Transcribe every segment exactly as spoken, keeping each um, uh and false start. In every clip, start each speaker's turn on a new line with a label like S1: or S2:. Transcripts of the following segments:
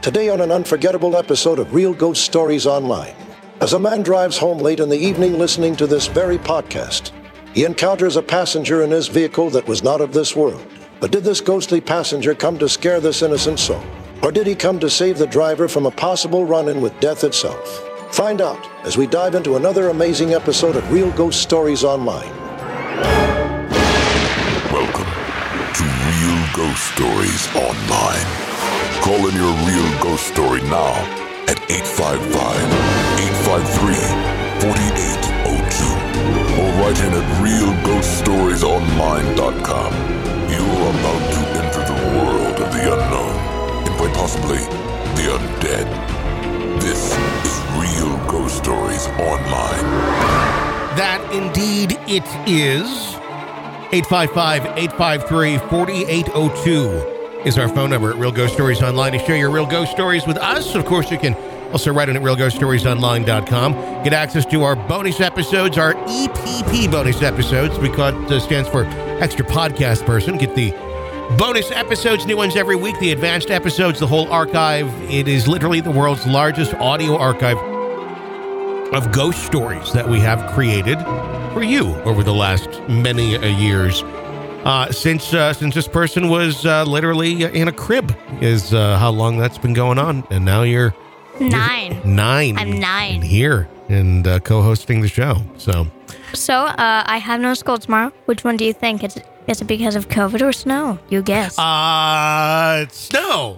S1: Today on an unforgettable episode of Real Ghost Stories Online. As a man drives home late in the evening listening to this very podcast, he encounters a passenger in his vehicle that was not of this world. But did this ghostly passenger come to scare this innocent soul? Or did he come to save the driver from a possible run-in with death itself? Find out as we dive into another amazing episode of Real Ghost Stories Online.
S2: Welcome to Real Ghost Stories Online. Call in your real ghost story now at eight five five, eight five three, four eight zero two or write in at real ghost stories online dot com. You're about to enter the world of the unknown and quite possibly the undead. This is Real Ghost Stories Online.
S3: That indeed it is. eight five five, eight five three, four eight zero two is our phone number at Real Ghost Stories Online to share your real ghost stories with us. Of course, you can also write in at real ghost stories online dot com. Get access to our bonus episodes, our E P P bonus episodes, because it stands for Extra Podcast Person. Get the bonus episodes, new ones every week, the advanced episodes, the whole archive. It is literally the world's largest audio archive of ghost stories that we have created for you over the last many uh, years. Uh, since uh, since this person was uh, literally in a crib is uh, how long that's been going on. And now you're...
S4: Nine.
S3: You're nine.
S4: I'm nine.
S3: And here and uh, co-hosting the show. So,
S4: So, uh, I have no school tomorrow. Which one do you think? Is it, is it because of COVID or snow? You guess.
S3: Uh, it's snow.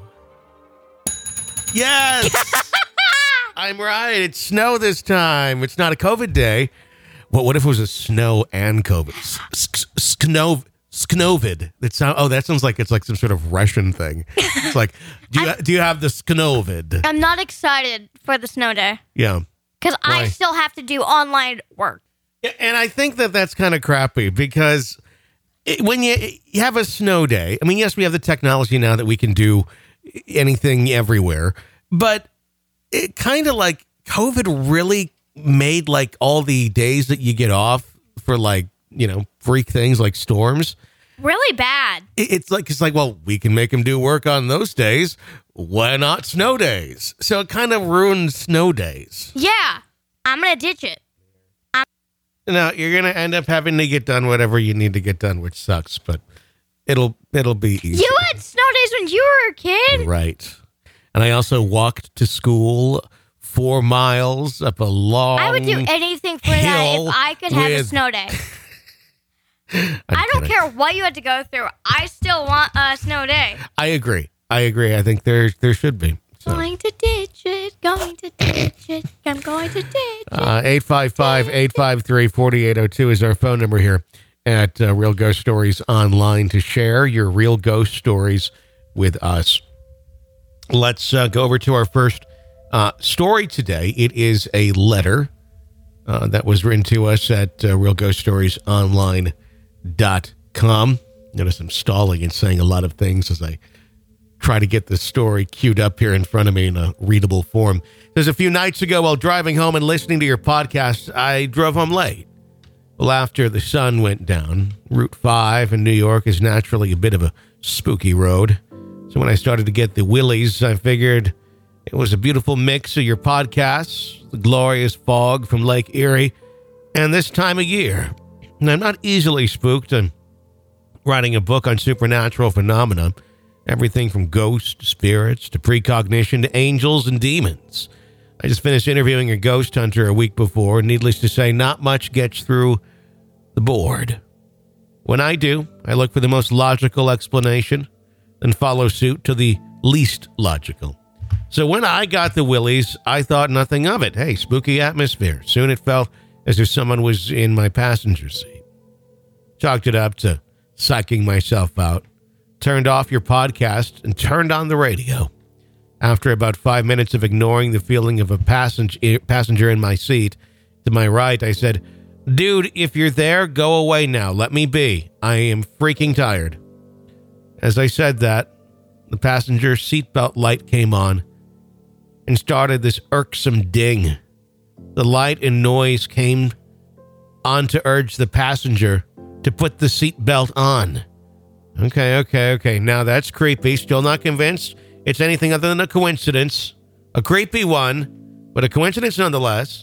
S3: Yes. I'm right. It's snow this time. It's not a COVID day. Well, what if it was a snow and COVID? Sknov. Sknovid. That sound. Oh, that sounds like it's like some sort of Russian thing. It's like, do you do you have the Sknovid?
S4: I'm not excited for the snow day.
S3: Yeah.
S4: Because I
S3: Why?
S4: still have to do online work.
S3: Yeah, and I think that that's kind of crappy because it, when you, you have a snow day, I mean, yes, we have the technology now that we can do anything everywhere, but it kind of like COVID really made like all the days that you get off for like, you know, freak things like storms.
S4: Really bad.
S3: It, it's like, it's like, well, we can make them do work on those days. Why not snow days? So it kind of ruins snow days.
S4: Yeah. I'm going to ditch it.
S3: No, you're going to end up having to get done whatever you need to get done, which sucks, but it'll it'll be easy.
S4: You had snow days when you were a kid?
S3: Right. And I also walked to school four miles up a long
S4: I would do anything for that if I could have a
S3: with-
S4: snow day. I don't care what you had to go through. I still want a snow day.
S3: I agree. I agree. I think there there should be. So.
S4: Going to ditch it, going to ditch it, I'm going to ditch it.
S3: Uh, eight five five, eight five three, four eight zero two is our phone number here at uh, Real Ghost Stories Online to share your real ghost stories with us. Let's uh, go over to our first uh, story today. It is a letter uh, that was written to us at uh, real ghost stories online dot com. Notice I'm stalling and saying a lot of things as I try to get the story queued up here in front of me in a readable form. There's a few nights ago while driving home and listening to your podcast, I drove home late. Well, after the sun went down, Route five in New York is naturally a bit of a spooky road. So when I started to get the willies, I figured it was a beautiful mix of your podcasts, the glorious fog from Lake Erie, and this time of year. And I'm not easily spooked. I'm writing a book on supernatural phenomena. Everything from ghosts, spirits, to precognition, to angels and demons. I just finished interviewing a ghost hunter a week before. Needless to say, not much gets through the board. When I do, I look for the most logical explanation, then follow suit to the least logical. So when I got the willies, I thought nothing of it. Hey, spooky atmosphere. Soon it felt as if someone was in my passenger seat. Chalked it up to psyching myself out. Turned off your podcast and turned on the radio. After about five minutes of ignoring the feeling of a passenger passenger in my seat, to my right, I said, "Dude, if you're there, go away now. Let me be. I am freaking tired." As I said that, the passenger seatbelt light came on and started this irksome ding. The light and noise came on to urge the passenger to put the seatbelt on. Okay, okay, okay. Now that's creepy. Still not convinced? it's anything other than a coincidence, a creepy one, but a coincidence nonetheless.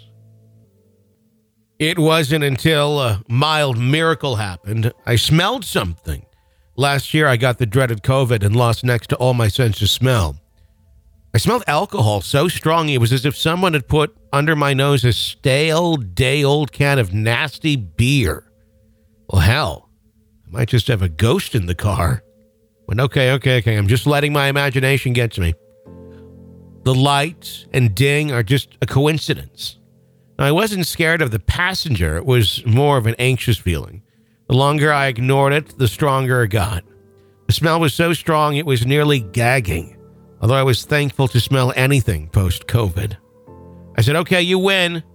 S3: It wasn't until a mild miracle happened. I smelled something. Last year, I got the dreaded COVID and lost next to all my sense of smell. I smelled alcohol so strong it was as if someone had put under my nose a stale, day-old can of nasty beer. Well, hell, I might just have a ghost in the car. But okay, okay, okay, I'm just letting my imagination get to me. The light and ding are just a coincidence. Now, I wasn't scared of the passenger. It was more of an anxious feeling. The longer I ignored it, the stronger it got. The smell was so strong it was nearly gagging, although I was thankful to smell anything post-COVID. I said, okay, you win.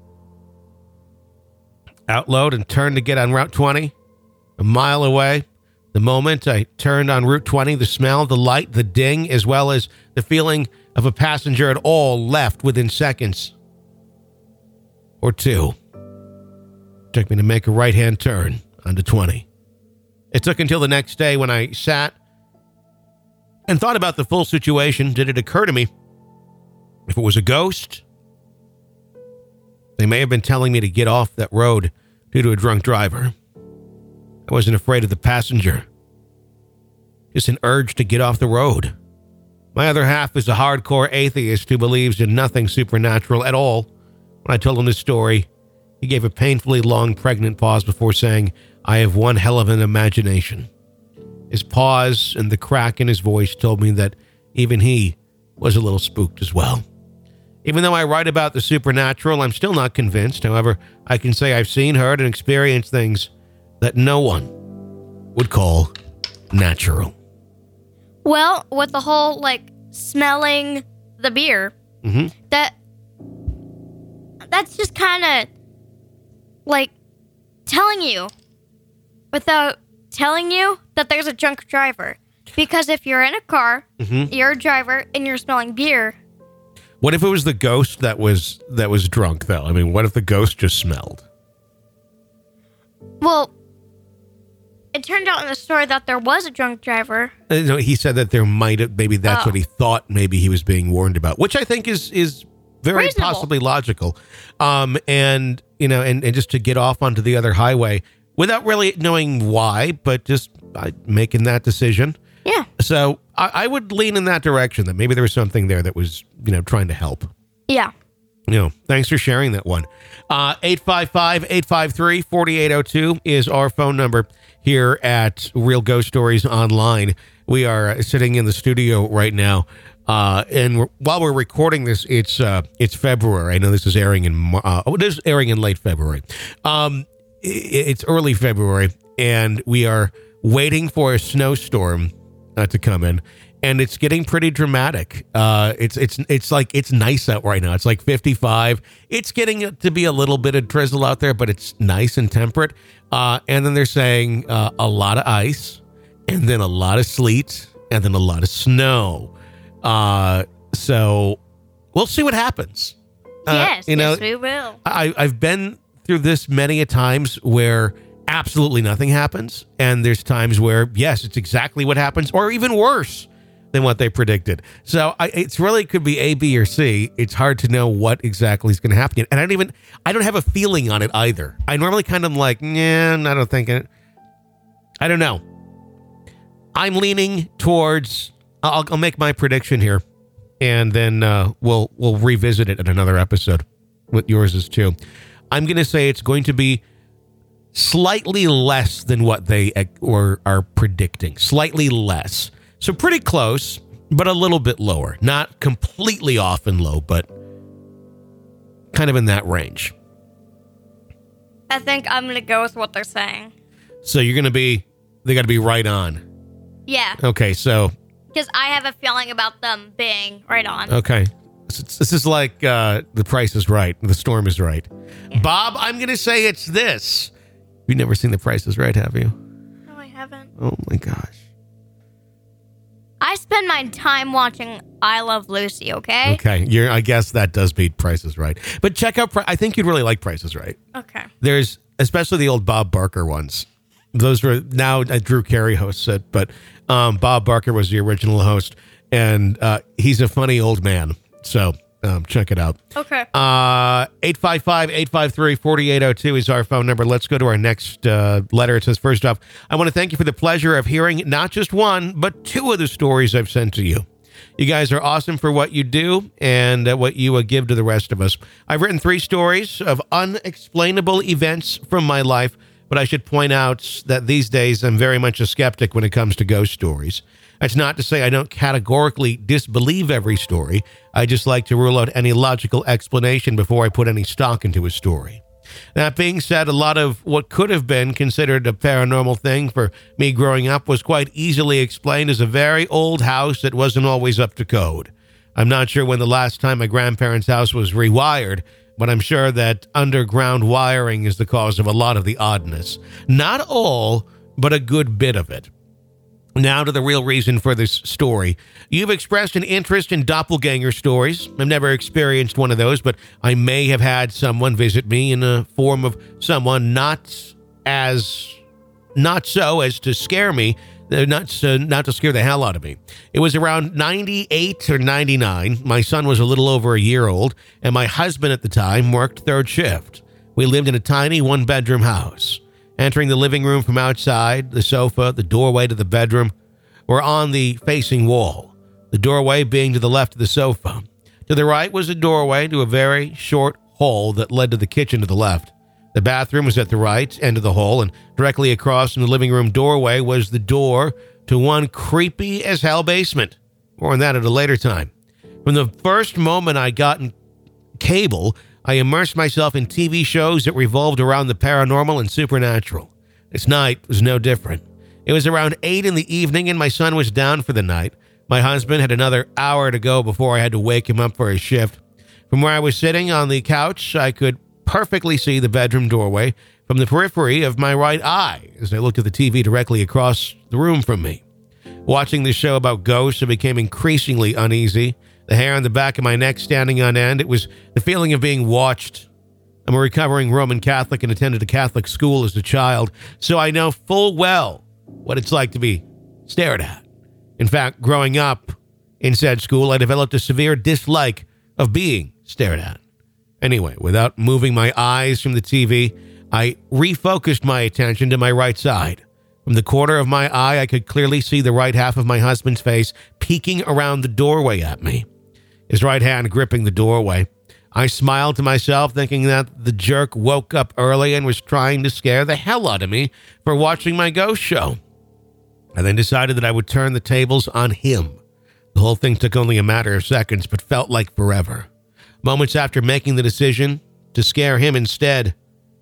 S3: Outload and turned to get on Route twenty. A mile away, the moment I turned on Route twenty, the smell, the light, the ding, as well as the feeling of a passenger at all left within seconds. Or two. It took me to make a right-hand turn onto twenty. It took until the next day when I sat and thought about the full situation did it occur to me if it was a ghost. They may have been telling me to get off that road due to a drunk driver. I wasn't afraid of the passenger. Just an urge to get off the road. My other half is a hardcore atheist who believes in nothing supernatural at all. When I told him this story, he gave a painfully long pregnant pause before saying, I have one hell of an imagination. His pause and the crack in his voice told me that even he was a little spooked as well. Even though I write about the supernatural, I'm still not convinced. However, I can say I've seen, heard, and experienced things that no one would call natural.
S4: Well, with the whole, like, smelling the beer,
S3: mm-hmm.
S4: that that's just kind of, like, telling you, without telling you, that there's a drunk driver. Because if you're in a car,
S3: mm-hmm.
S4: you're a driver, and you're smelling beer.
S3: What if it was the ghost that was that was drunk, though? I mean, what if the ghost just smelled?
S4: Well, it turned out in the story that there was a drunk driver.
S3: Uh, no, he said that there might have, maybe that's
S4: oh.
S3: what he thought maybe he was being warned about, which I think is is very
S4: Reasonable.
S3: Possibly logical. Um, and, you know, and, and just to get off onto the other highway without really knowing why, but just uh, making that decision.
S4: Yeah.
S3: So I, I would lean in that direction, that maybe there was something there that was, you know, trying to help.
S4: Yeah.
S3: You know, thanks for sharing that one. Uh, eight five five, eight five three, four eight zero two is our phone number here at Real Ghost Stories Online. We are sitting in the studio right now. Uh, and we're, while we're recording this, it's uh, it's February. I know this is airing in uh, oh, it is airing in late February. Um, it, it's early February, and we are waiting for a snowstorm uh, to come in, and it's getting pretty dramatic. Uh, it's it's it's like it's nice out right now. It's like fifty-five. It's getting to be a little bit of drizzle out there, but it's nice and temperate. Uh, and then they're saying uh, a lot of ice, and then a lot of sleet, and then a lot of snow. Uh, so we'll see what happens. Uh,
S4: yes,
S3: you know,
S4: yes, we will.
S3: I, I've been through this many a times where absolutely nothing happens. And there's times where, yes, it's exactly what happens, or even worse than what they predicted. So I, it's really could be A, B, or C. It's hard to know what exactly is going to happen. And I don't even, I don't have a feeling on it either. I normally kind of like, yeah, I don't think it. I don't know. I'm leaning towards, I'll, I'll make my prediction here, and then uh, we'll we'll revisit it in another episode. What yours is too. I'm going to say it's going to be slightly less than what they or are predicting. Slightly less. So pretty close, but a little bit lower. Not completely off and low, but kind of in that range.
S4: I think I'm going to go with what they're saying.
S3: So you're going to be, they got to be right on.
S4: Yeah.
S3: Okay, so.
S4: Because I have a feeling about them being right on.
S3: Okay. This is like uh, The Price is Right. The Storm is Right. Yeah. Bob, I'm going to say it's this. You've never seen The Price is Right, have you?
S4: No, I haven't.
S3: Oh, my gosh.
S4: I spend my time watching I Love Lucy, okay?
S3: Okay. You're, I guess that does beat Price is Right. But check out, I think you'd really like Price is Right.
S4: Okay.
S3: There's, especially the old Bob Barker ones. Those were, now uh, Drew Carey hosts it, but um, Bob Barker was the original host. and uh, he's a funny old man. So um, check it out.
S4: Okay.
S3: Uh, eight five five, eight five three, four eight zero two is our phone number. Let's go to our next uh, letter. It says, first off, I want to thank you for the pleasure of hearing not just one, but two of the stories I've sent to you. You guys are awesome for what you do and uh, what you uh, give to the rest of us. I've written three stories of unexplainable events from my life, but I should point out that these days I'm very much a skeptic when it comes to ghost stories. That's not to say I don't categorically disbelieve every story. I just like to rule out any logical explanation before I put any stock into a story. That being said, a lot of what could have been considered a paranormal thing for me growing up was quite easily explained as a very old house that wasn't always up to code. I'm not sure when the last time my grandparents' house was rewired, but I'm sure that underground wiring is the cause of a lot of the oddness. Not all, but a good bit of it. Now to the real reason for this story. You've expressed an interest in doppelganger stories. I've never experienced one of those, but I may have had someone visit me in a form of someone not as, not so as to scare me, not to, not to scare the hell out of me. It was around ninety-eight or ninety-nine. My son was a little over a year old, and my husband at the time worked third shift. We lived in a tiny one-bedroom house. Entering the living room from outside, the sofa, the doorway to the bedroom were on the facing wall, the doorway being to the left of the sofa. To the right was a doorway to a very short hall that led to the kitchen to the left. The bathroom was at the right end of the hall, and directly across from the living room doorway was the door to one creepy as hell basement. More on that at a later time. From the first moment I got in cable, I immersed myself in T V shows that revolved around the paranormal and supernatural. This night was no different. It was around eight in the evening and my son was down for the night. My husband had another hour to go before I had to wake him up for his shift. From where I was sitting on the couch, I could perfectly see the bedroom doorway from the periphery of my right eye as I looked at the T V directly across the room from me. Watching the show about ghosts, I became increasingly uneasy. The hair on the back of my neck standing on end. It was the feeling of being watched. I'm a recovering Roman Catholic and attended a Catholic school as a child, so I know full well what it's like to be stared at. In fact, growing up in said school, I developed a severe dislike of being stared at. Anyway, without moving my eyes from the T V, I refocused my attention to my right side. From the corner of my eye, I could clearly see the right half of my husband's face peeking around the doorway at me, his right hand gripping the doorway. I smiled to myself, thinking that the jerk woke up early and was trying to scare the hell out of me for watching my ghost show. I then decided that I would turn the tables on him. The whole thing took only a matter of seconds, but felt like forever. Moments after making the decision to scare him instead,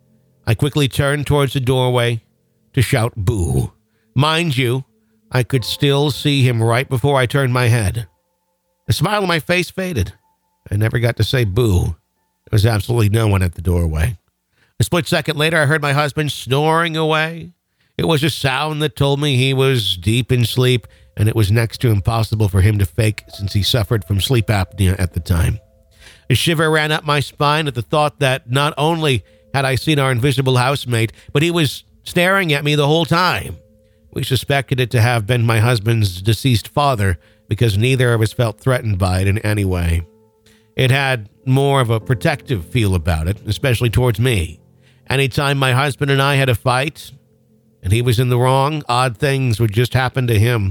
S3: I quickly turned towards the doorway to shout boo. Mind you, I could still see him right before I turned my head. The smile on my face faded. I never got to say boo. There was absolutely no one at the doorway. A split second later, I heard my husband snoring away. It was a sound that told me he was deep in sleep, and it was next to impossible for him to fake since he suffered from sleep apnea at the time. A shiver ran up my spine at the thought that not only had I seen our invisible housemate, but he was staring at me the whole time. We suspected it to have been my husband's deceased father because neither of us felt threatened by it in any way. It had more of a protective feel about it, especially towards me. Anytime my husband and I had a fight, and he was in the wrong, odd things would just happen to him.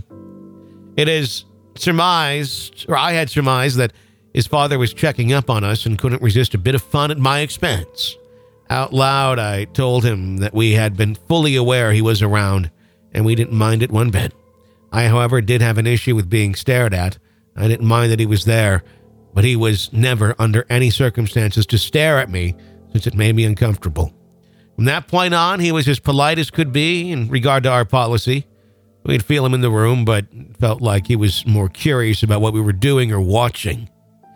S3: It is surmised, or I had surmised, that his father was checking up on us and couldn't resist a bit of fun at my expense. Out loud, I told him that we had been fully aware he was around, and we didn't mind it one bit. I, however, did have an issue with being stared at. I didn't mind that he was there, but he was never under any circumstances to stare at me, since it made me uncomfortable. From that point on, he was as polite as could be in regard to our policy. We'd feel him in the room, but felt like he was more curious about what we were doing or watching.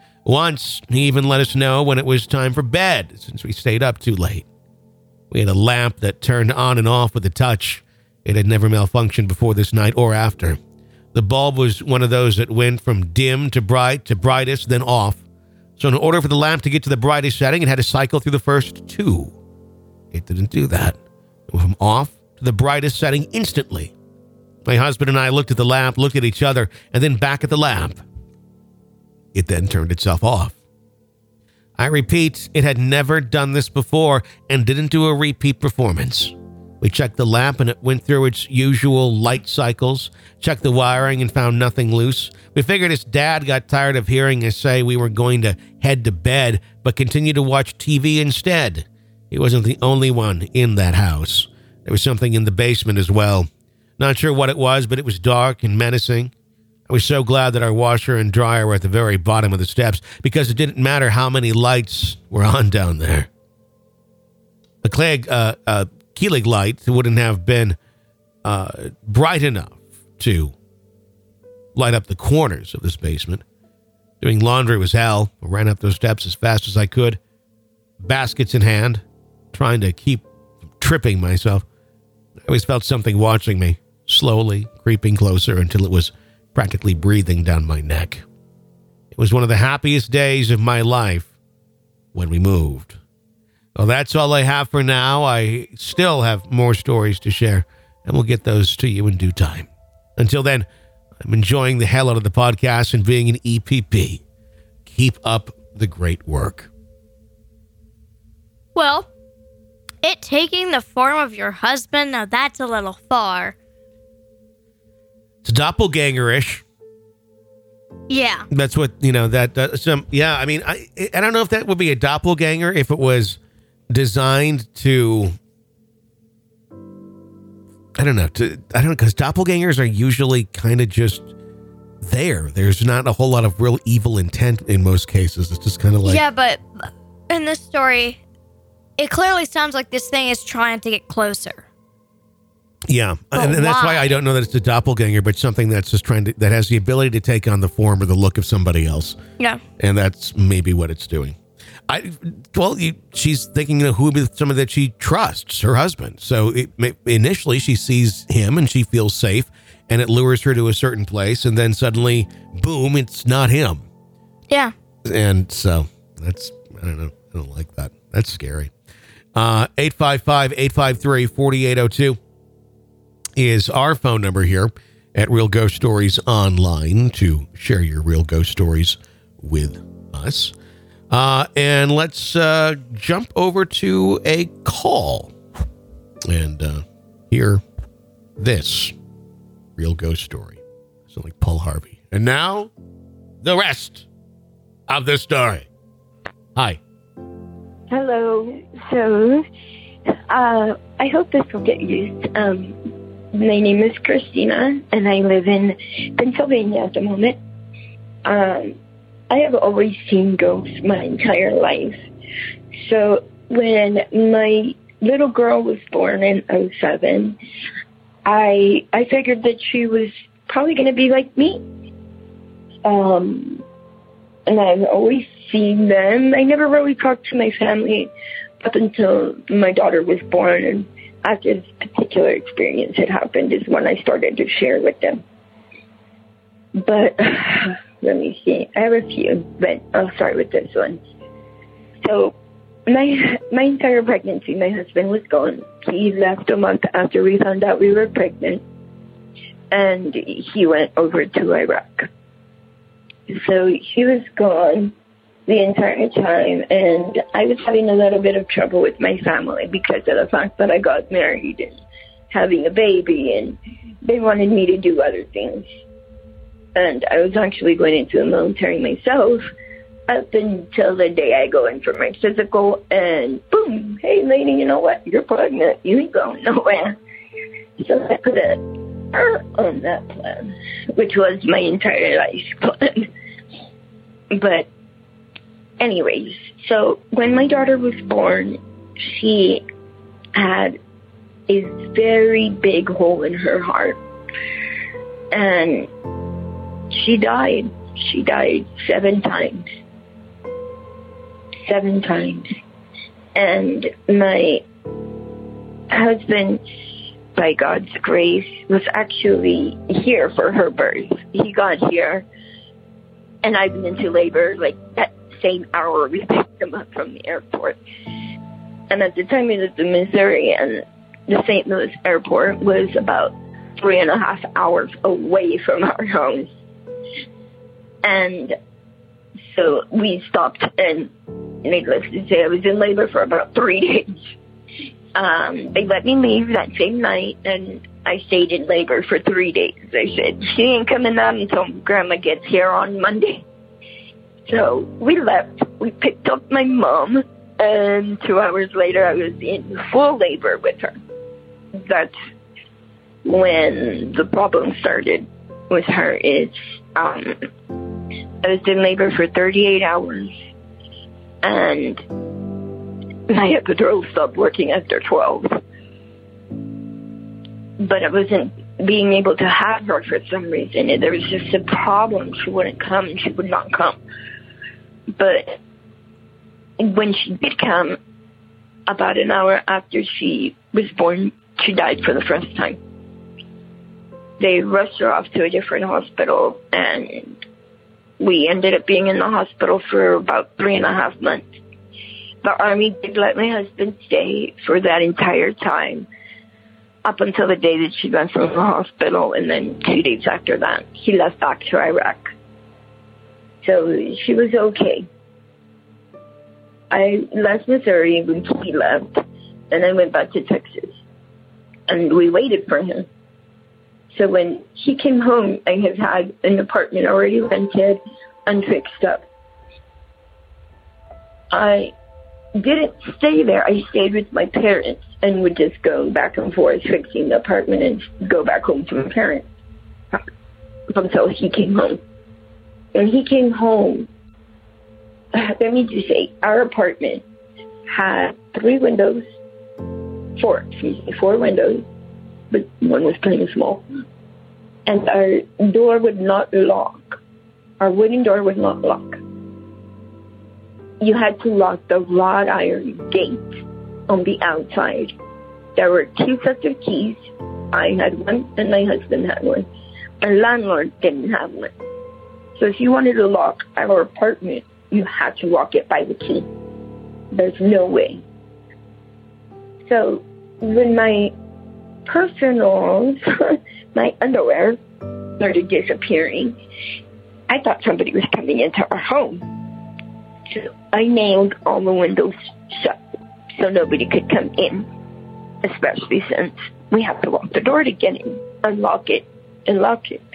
S3: Once, he even let us know when it was time for bed, since we stayed up too late. We had a lamp that turned on and off with a touch. It had never malfunctioned before this night or after. The bulb was one of those that went from dim to bright to brightest, then off. So in order for the lamp to get to the brightest setting, it had to cycle through the first two. It didn't do that. It went from off to the brightest setting instantly. My husband and I looked at the lamp, looked at each other, and then back at the lamp. It then turned itself off. I repeat, it had never done this before and didn't do a repeat performance. We checked the lamp and it went through its usual light cycles, checked the wiring and found nothing loose. We figured his dad got tired of hearing us say we were going to head to bed, but continued to watch T V instead. He wasn't the only one in that house. There was something in the basement as well. Not sure what it was, but it was dark and menacing. I was so glad that our washer and dryer were at the very bottom of the steps because it didn't matter how many lights were on down there. A Klieg, uh, uh, Klieg light wouldn't have been uh, bright enough to light up the corners of this basement. Doing laundry was hell. I ran up those steps as fast as I could, baskets in hand, trying to keep tripping myself. I always felt something watching me, slowly creeping closer until it was practically breathing down my neck. It was one of the happiest days of my life when we moved. Well, that's all I have for now. I still have more stories to share, and we'll get those to you in due time. Until then, I'm enjoying the hell out of the podcast and being an E P P. Keep up the great work.
S4: Well, it taking the form of your husband, now that's a little far.
S3: It's doppelganger-ish.
S4: Yeah.
S3: That's what, you know, that, uh, some, yeah, I mean, I, I don't know if that would be a doppelganger if it was designed to, I don't know, to, I don't know, because doppelgangers are usually kind of just there. There's not a whole lot of real evil intent in most cases. It's just kind of like.
S4: Yeah, but in this story, it clearly sounds like this thing is trying to get closer.
S3: Yeah,
S4: But
S3: and, and that's why
S4: why?
S3: I don't know that it's a doppelganger, but something that's just trying to, that has the ability to take on the form or the look of somebody else.
S4: Yeah.
S3: And that's maybe what it's doing. I well, you, she's thinking, you know, who would be somebody that she trusts, her husband. So it, initially she sees him and she feels safe, and it lures her to a certain place, and then suddenly, boom, it's not him.
S4: Yeah.
S3: And so that's, I don't know, I don't like that. That's scary. Uh, eight five five, eight five three, four eight zero two is our phone number here at Real Ghost Stories Online to share your real ghost stories with us. Uh, and let's uh, jump over to a call and uh, hear this real ghost story. Sound like Paul Harvey. And now, the rest of the story. Hi.
S5: Hello. So, uh, I hope this will get used. Um, my name is Christina, and I live in Pennsylvania at the moment. Um, I have always seen ghosts my entire life. So, when my little girl was born in oh seven, I I figured that she was probably going to be like me. Um, and I've always seen them. I never really talked to my family up until my daughter was born, and after this particular experience had happened is when I started to share with them. But let me see. I have a few, but I'll start with this one. So my my entire pregnancy, my husband was gone. He left a month after we found out we were pregnant, and he went over to Iraq. So he was gone the entire time, and I was having a little bit of trouble with my family because of the fact that I got married and having a baby, and they wanted me to do other things. And I was actually going into the military myself up until the day I go in for my physical, and boom, hey lady, you know what? You're pregnant. You ain't going nowhere. So I put a er on that plan, which was my entire life plan. But anyways, so when my daughter was born, she had a very big hole in her heart. And she died. She died seven times. Seven times. And my husband, by God's grace, was actually here for her birth. He got here, and I went into labor like that same hour we picked him up from the airport. And at the time we lived in Missouri, and the Saint Louis airport was about three and a half hours away from our house. And so we stopped, and needless to say, I was in labor for about three days. Um, they let me leave that same night, and I stayed in labor for three days. They said, she ain't coming out until Grandma gets here on Monday. So we left. We picked up my mom, and two hours later, I was in full labor with her. That's when the problem started with her. It's, um, I was in labor for thirty-eight hours, and my epidural stopped working after twelve. But I wasn't being able to have her for some reason. There was just a problem. She wouldn't come. She would not come. But when she did come, about an hour after she was born, she died for the first time. They rushed her off to a different hospital, and we ended up being in the hospital for about three and a half months. The Army did let my husband stay for that entire time, up until the day that she left from the hospital, and then two days after that, he left back to Iraq. So she was okay. I left Missouri when he left, and I went back to Texas, and we waited for him. So when he came home, I had had an apartment already rented and fixed up. I didn't stay there. I stayed with my parents and would just go back and forth fixing the apartment and go back home to my parents until he came home. When he came home, let me just say, our apartment had three windows, four, excuse me, four windows, but one was kind of small. And our door would not lock. Our wooden door would not lock. You had to lock the wrought iron gate on the outside. There were two sets of keys. I had one and my husband had one. Our landlord didn't have one. So if you wanted to lock our apartment, you had to lock it by the key. There's no way. So when my personals, my underwear, started disappearing, I thought somebody was coming into our home. So I nailed all the windows shut so nobody could come in, especially since we have to lock the door to get in, unlock it, and lock it.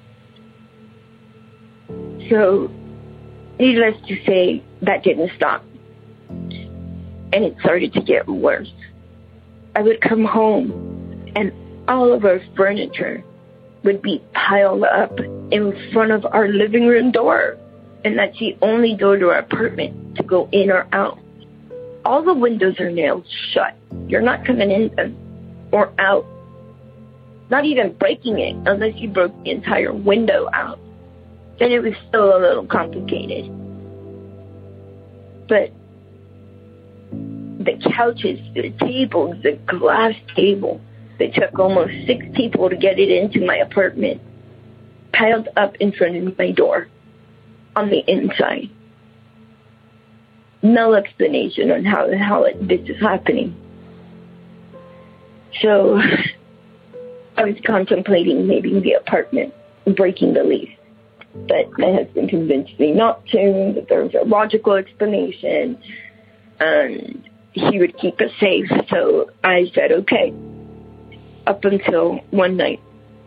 S5: So, needless to say, that didn't stop. And it started to get worse. I would come home, and all of our furniture would be piled up in front of our living room door. And that's the only door to our apartment to go in or out. All the windows are nailed shut. You're not coming in them or out. Not even breaking it unless you broke the entire window out. Then it was still a little complicated. But the couches, the tables, the glass table, it took almost six people to get it into my apartment, piled up in front of my door on the inside. No explanation on how the hell it, this is happening. So I was contemplating leaving the apartment and breaking the lease. But my husband convinced me not to, that there was a logical explanation, and he would keep us safe. So I said, okay, up until one night.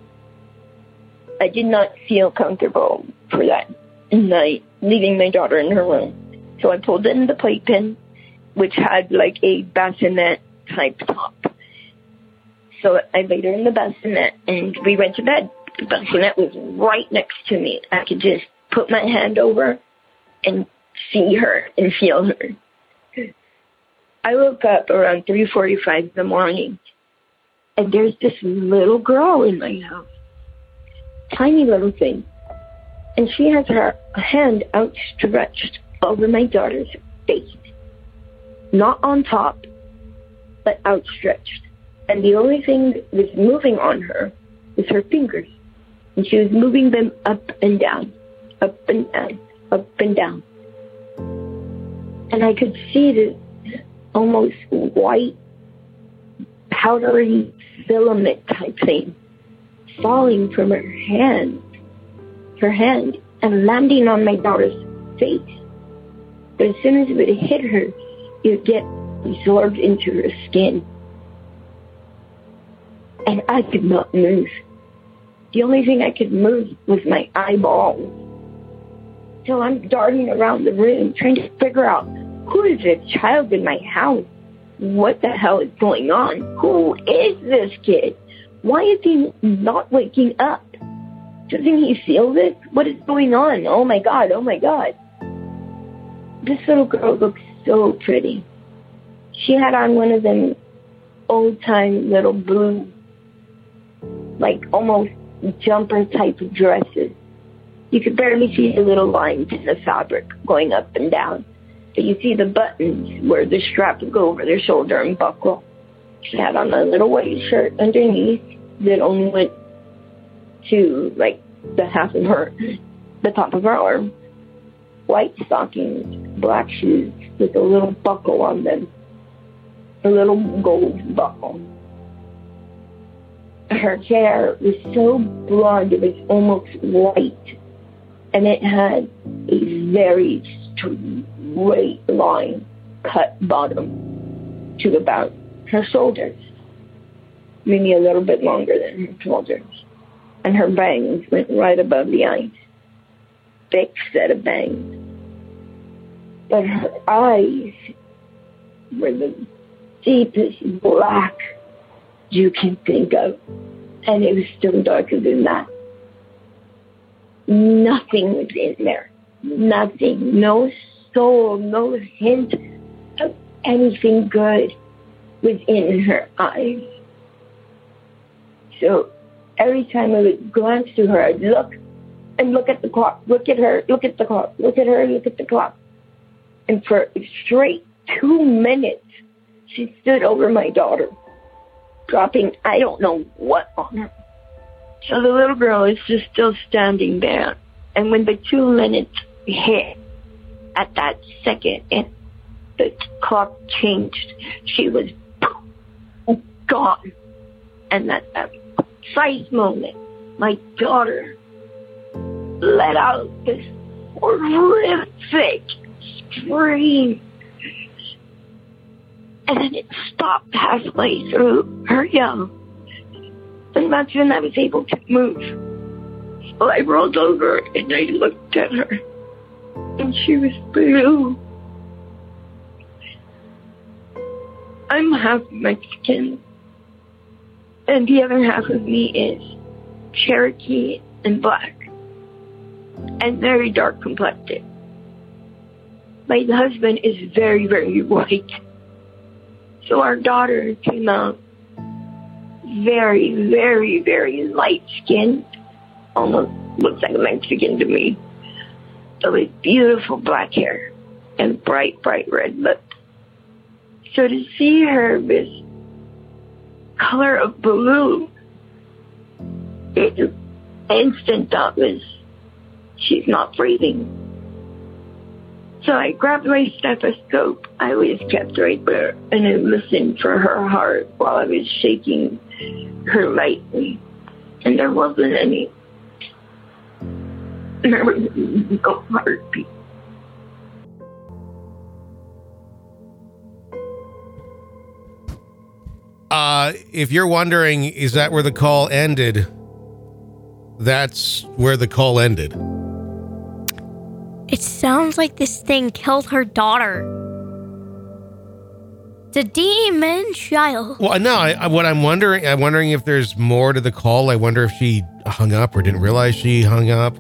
S5: I did not feel comfortable for that night, leaving my daughter in her room. So I pulled in the playpen, which had like a bassinet type top. So I laid her in the bassinet, and we went to bed. The bassinet was right next to me. I could just put my hand over and see her and feel her. I woke up around three forty-five in the morning, and there's this little girl in my house. Tiny little thing. And she has her hand outstretched over my daughter's face. Not on top, but outstretched. And the only thing that was moving on her was her fingers. And she was moving them up and down, up and down, up and down. And I could see this almost white, powdery filament type thing falling from her hand, her hand, and landing on my daughter's face. But as soon as it would hit her, it would get absorbed into her skin. And I could not move. The only thing I could move was my eyeballs. So I'm darting around the room trying to figure out, who is this child in my house? What the hell is going on? Who is this kid? Why is he not waking up? Doesn't he feel this? What is going on? Oh my God, oh my God. This little girl looks so pretty. She had on one of them old-time little blue, like almost jumper type of dresses. You could barely see the little lines in the fabric going up and down. But you see the buttons where the strap would go over their shoulder and buckle. She had on a little white shirt underneath that only went to like the half of her, the top of her arm. White stockings, black shoes with a little buckle on them. A little gold buckle. Her hair was so blonde it was almost white. And it had a very straight line cut bottom to about her shoulders. Maybe a little bit longer than her shoulders. And her bangs went right above the eyes. Thick set of bangs. But her eyes were the deepest black you can think of. And it was still darker than that. Nothing was in there. Nothing. No soul, no hint of anything good was in her eyes. So every time I would glance through her, I'd look and look at the clock, look at her, look at the clock, look at her, look at the clock. And for straight two minutes, she stood over my daughter, dropping I don't know what on her. So the little girl is just still standing there. And when the two minutes hit, at that second, and the clock changed, she was gone. And at that precise moment, my daughter let out this horrific scream. And then it stopped halfway through her yell. And that's when I was able to move. So I rolled over and I looked at her. And she was blue. I'm half Mexican. And the other half of me is Cherokee and black. And very dark complected. My husband is very, very white. So our daughter came out very, very, very light-skinned. Almost looks like a Mexican to me. But with beautiful black hair and bright, bright red lips. So to see her with color of blue, it instant thought was, she's not breathing. So I grabbed my stethoscope. I always kept right there, and I listened for her heart while I was shaking her lightly. And there wasn't any. There was no heartbeat.
S3: Uh, if you're wondering, is that where the call ended? That's where the call ended.
S4: It sounds like this thing killed her daughter. The demon child.
S3: Well, no, I, I, what I'm wondering, I'm wondering if there's more to the call. I wonder if she hung up or didn't realize she hung up.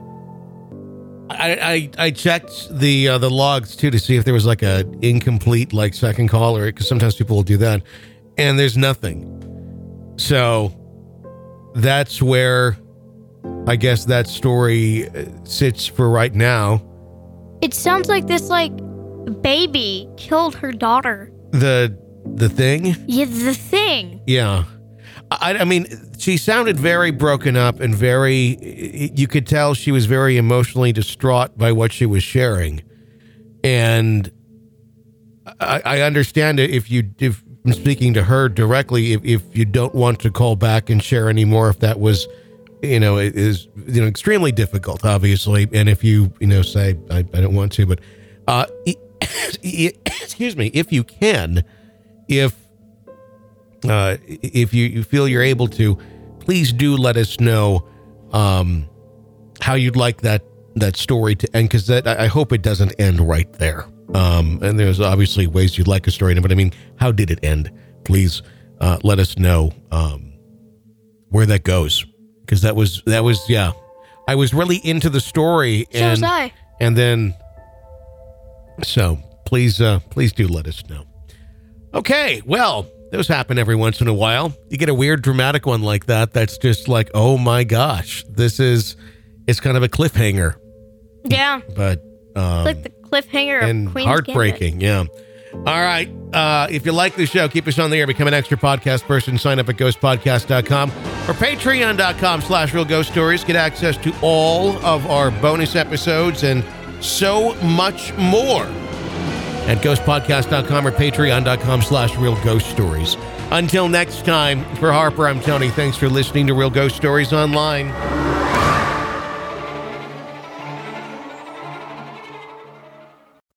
S3: I I, I checked the uh, the logs too to see if there was like a incomplete like second call, or because sometimes people will do that, and there's nothing. So that's where I guess that story sits for right now.
S4: It sounds like this, like, baby killed her daughter.
S3: The the thing?
S4: Yeah, the thing.
S3: Yeah. I, I mean, she sounded very broken up and very, you could tell she was very emotionally distraught by what she was sharing. And I, I understand it if you, if I'm speaking to her directly, if, if you don't want to call back and share anymore, if that was you know, is, you know, extremely difficult, obviously. And if you, you know, say, I, I don't want to, but, uh, excuse me, if you can, if, uh, if you, you feel you're able to, please do let us know, um, how you'd like that, that story to end. Cause that, I hope it doesn't end right there. Um, and there's obviously ways you'd like a story to end, but I mean, how did it end? Please, uh, let us know, um, where that goes. Cause that was, that was, yeah, I was really into the story.
S4: So
S3: and,
S4: was I.
S3: And then, so please, uh, please do let us know. Okay. Well, those happen every once in a while. You get a weird dramatic one like that. That's just like, oh my gosh, this is, it's kind of a cliffhanger,
S4: Yeah.
S3: but, um,
S4: It's like the cliffhanger of
S3: and
S4: Queen's
S3: heartbreaking.
S4: Gambit.
S3: Yeah. All right. Uh, if you like the show, keep us on the air. Become an extra podcast person. Sign up at ghost podcast dot com or patreon dot com slash real ghost stories. Get access to all of our bonus episodes and so much more at ghost podcast dot com or patreon dot com slash real ghost stories. Until next time, for Harper, I'm Tony. Thanks for listening to Real Ghost Stories Online.